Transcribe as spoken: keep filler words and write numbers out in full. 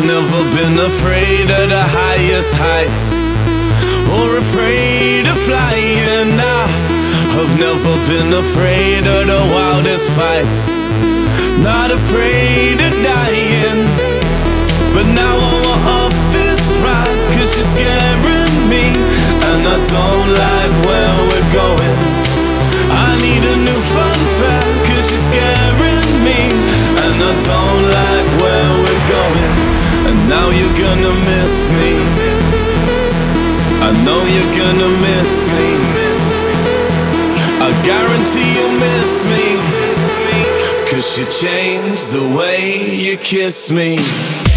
never been afraid of the highest heights, or afraid of flying. I have never been afraid of the wildest fights, not afraid of dying. But now I want off this ride, cause you're scaring me, and I don't like where we're going. I need a new fun fact, cause you're scaring me, and I don't like where we're going. And now you're gonna miss me, I know you're gonna miss me, I guarantee you'll miss me, cause you changed the way you kiss me.